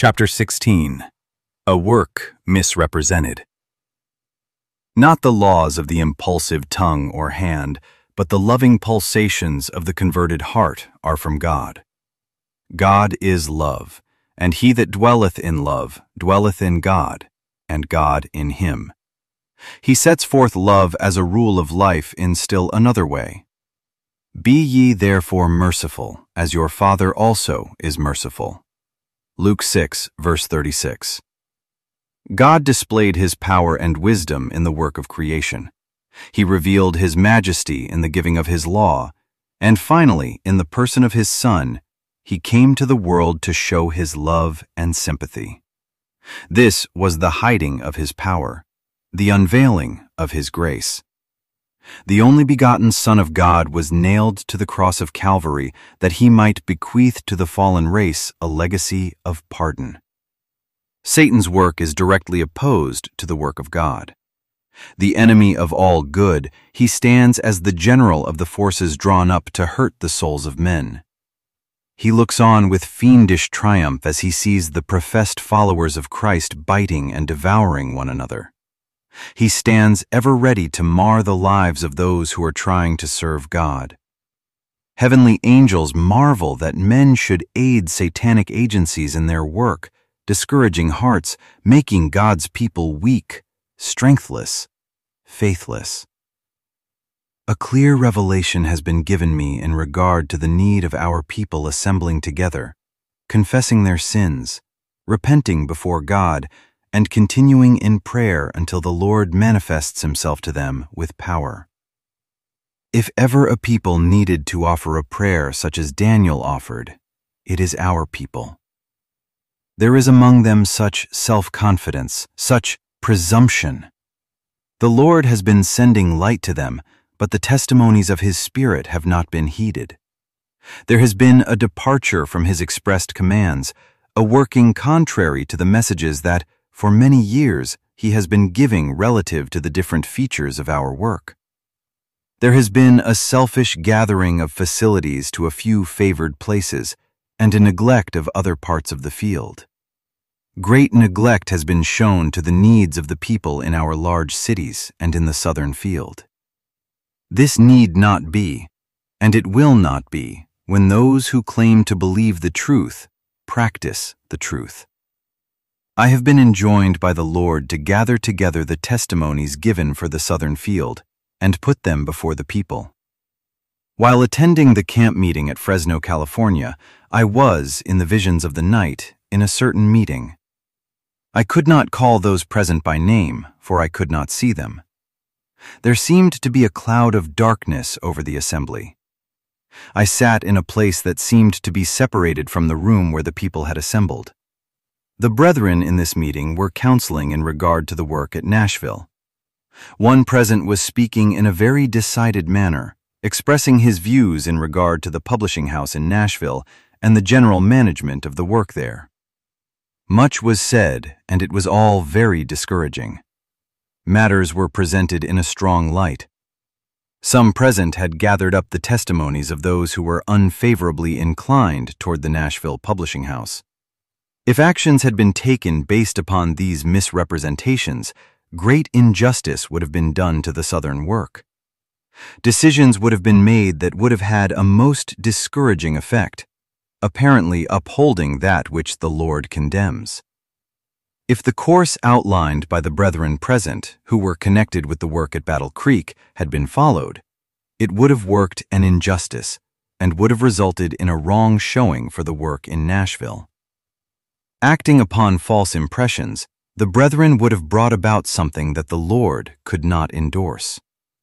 Chapter 16. A Work Misrepresented. Not the laws of the impulsive tongue or hand, but the loving pulsations of the converted heart are from God. God is love, and he that dwelleth in love dwelleth in God, and God in him. He sets forth love as a rule of life in still another way. Be ye therefore merciful, as your Father also is merciful. Luke 6, verse 36. God displayed his power and wisdom in the work of creation. He revealed his majesty in the giving of his law, and finally, in the person of his Son, he came to the world to show his love and sympathy. This was the hiding of his power, the unveiling of his grace. The only begotten Son of God was nailed to the cross of Calvary that he might bequeath to the fallen race a legacy of pardon. Satan's work is directly opposed to the work of God. The enemy of all good, he stands as the general of the forces drawn up to hurt the souls of men. He looks on with fiendish triumph as he sees the professed followers of Christ biting and devouring one another. He stands ever ready to mar the lives of those who are trying to serve God. Heavenly angels marvel that men should aid satanic agencies in their work, discouraging hearts, making God's people weak, strengthless, faithless. A clear revelation has been given me in regard to the need of our people assembling together, confessing their sins, repenting before God, and continuing in prayer until the Lord manifests himself to them with power. If ever a people needed to offer a prayer such as Daniel offered, it is our people. There is among them such self-confidence, such presumption. The Lord has been sending light to them, but the testimonies of his Spirit have not been heeded. There has been a departure from his expressed commands, a working contrary to the messages that, for many years, he has been giving relative to the different features of our work. There has been a selfish gathering of facilities to a few favored places, and a neglect of other parts of the field. Great neglect has been shown to the needs of the people in our large cities and in the southern field. This need not be, and it will not be, when those who claim to believe the truth practice the truth. I have been enjoined by the Lord to gather together the testimonies given for the southern field and put them before the people. While attending the camp meeting at Fresno, California, I was, in the visions of the night, in a certain meeting. I could not call those present by name, for I could not see them. There seemed to be a cloud of darkness over the assembly. I sat in a place that seemed to be separated from the room where the people had assembled. The brethren in this meeting were counseling in regard to the work at Nashville. One present was speaking in a very decided manner, expressing his views in regard to the publishing house in Nashville and the general management of the work there. Much was said, and it was all very discouraging. Matters were presented in a strong light. Some present had gathered up the testimonies of those who were unfavorably inclined toward the Nashville publishing house. If actions had been taken based upon these misrepresentations, great injustice would have been done to the Southern work. Decisions would have been made that would have had a most discouraging effect, apparently upholding that which the Lord condemns. If the course outlined by the brethren present, who were connected with the work at Battle Creek, had been followed, it would have worked an injustice and would have resulted in a wrong showing for the work in Nashville. Acting upon false impressions, the brethren would have brought about something that the Lord could not endorse.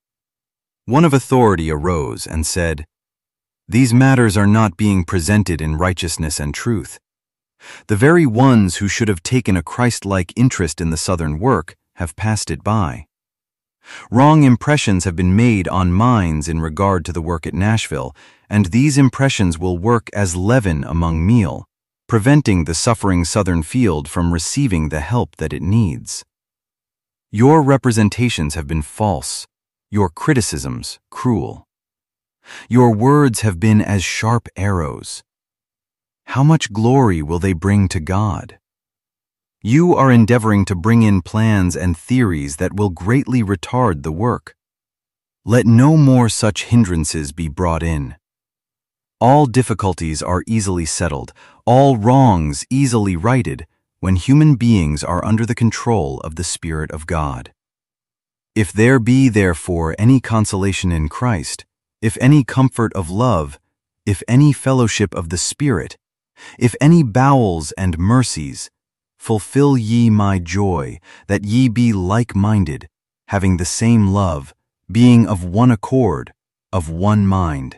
One of authority arose and said, "These matters are not being presented in righteousness and truth. The very ones who should have taken a Christ-like interest in the Southern work have passed it by. Wrong impressions have been made on minds in regard to the work at Nashville, and these impressions will work as leaven among meal, preventing the suffering Southern field from receiving the help that it needs. Your representations have been false, your criticisms cruel. Your words have been as sharp arrows. How much glory will they bring to God? You are endeavoring to bring in plans and theories that will greatly retard the work. Let no more such hindrances be brought in. All difficulties are easily settled, all wrongs easily righted, when human beings are under the control of the Spirit of God. If there be therefore any consolation in Christ, if any comfort of love, if any fellowship of the Spirit, if any bowels and mercies, fulfill ye my joy, that ye be like-minded, having the same love, being of one accord, of one mind.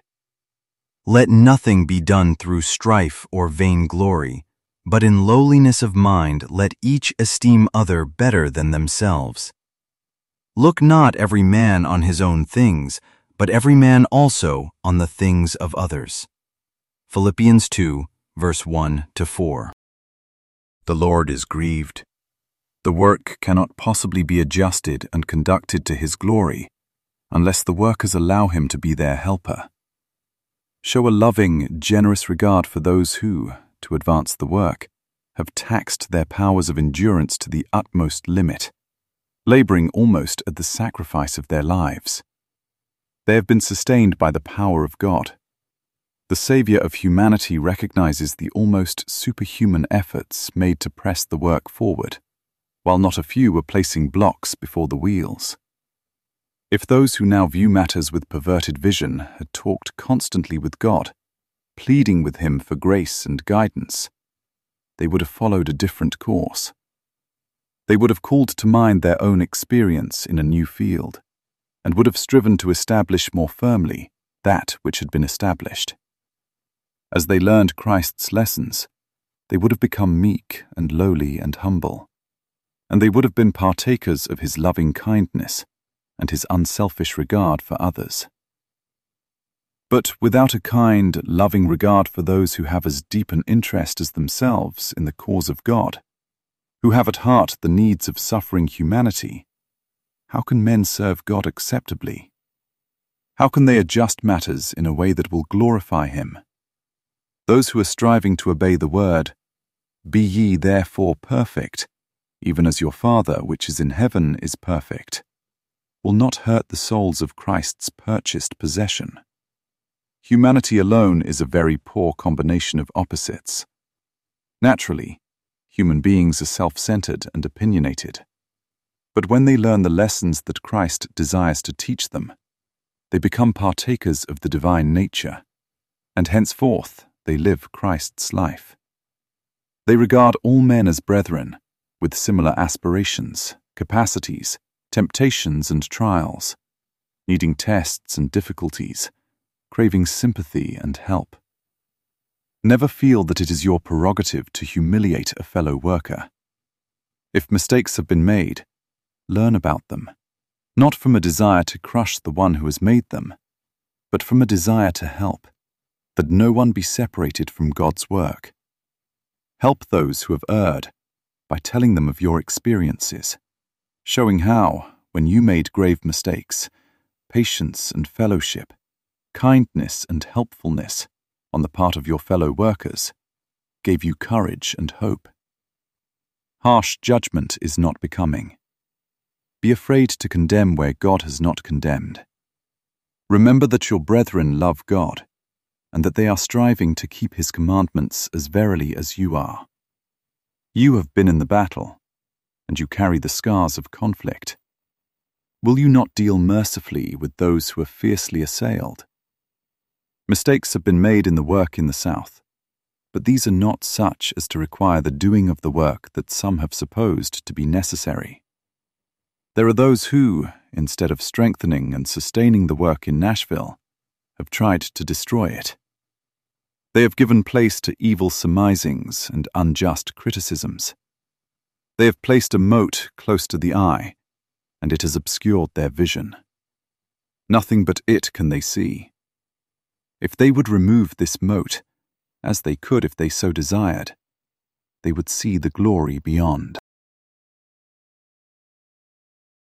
Let nothing be done through strife or vainglory, but in lowliness of mind let each esteem other better than themselves. Look not every man on his own things, but every man also on the things of others. Philippians 2, verse 1-4. The Lord is grieved. The work cannot possibly be adjusted and conducted to His glory unless the workers allow Him to be their helper. Show a loving, generous regard for those who, to advance the work, have taxed their powers of endurance to the utmost limit, laboring almost at the sacrifice of their lives. They have been sustained by the power of God. The Savior of humanity recognizes the almost superhuman efforts made to press the work forward, while not a few were placing blocks before the wheels. If those who now view matters with perverted vision had talked constantly with God, pleading with Him for grace and guidance, they would have followed a different course. They would have called to mind their own experience in a new field, and would have striven to establish more firmly that which had been established. As they learned Christ's lessons, they would have become meek and lowly and humble, and they would have been partakers of His loving kindness and His unselfish regard for others. But without a kind, loving regard for those who have as deep an interest as themselves in the cause of God, who have at heart the needs of suffering humanity, how can men serve God acceptably? How can they adjust matters in a way that will glorify Him? Those who are striving to obey the word, "Be ye therefore perfect, even as your Father which is in heaven is perfect," will not hurt the souls of Christ's purchased possession. Humanity alone is a very poor combination of opposites. Naturally, human beings are self-centered and opinionated. But when they learn the lessons that Christ desires to teach them, they become partakers of the divine nature, and henceforth they live Christ's life. They regard all men as brethren, with similar aspirations, capacities, temptations and trials, needing tests and difficulties, craving sympathy and help. Never feel that it is your prerogative to humiliate a fellow worker. If mistakes have been made, learn about them, not from a desire to crush the one who has made them, but from a desire to help, that no one be separated from God's work. Help those who have erred by telling them of your experiences, showing how, when you made grave mistakes, patience and fellowship, kindness and helpfulness on the part of your fellow workers gave you courage and hope. Harsh judgment is not becoming. Be afraid to condemn where God has not condemned. Remember that your brethren love God, and that they are striving to keep His commandments as verily as you are. You have been in the battle, and you carry the scars of conflict. Will you not deal mercifully with those who are fiercely assailed? Mistakes have been made in the work in the South, but these are not such as to require the doing of the work that some have supposed to be necessary. There are those who, instead of strengthening and sustaining the work in Nashville, have tried to destroy it. They have given place to evil surmisings and unjust criticisms. They have placed a mote close to the eye, and it has obscured their vision. Nothing but it can they see. If they would remove this mote, as they could if they so desired, they would see the glory beyond.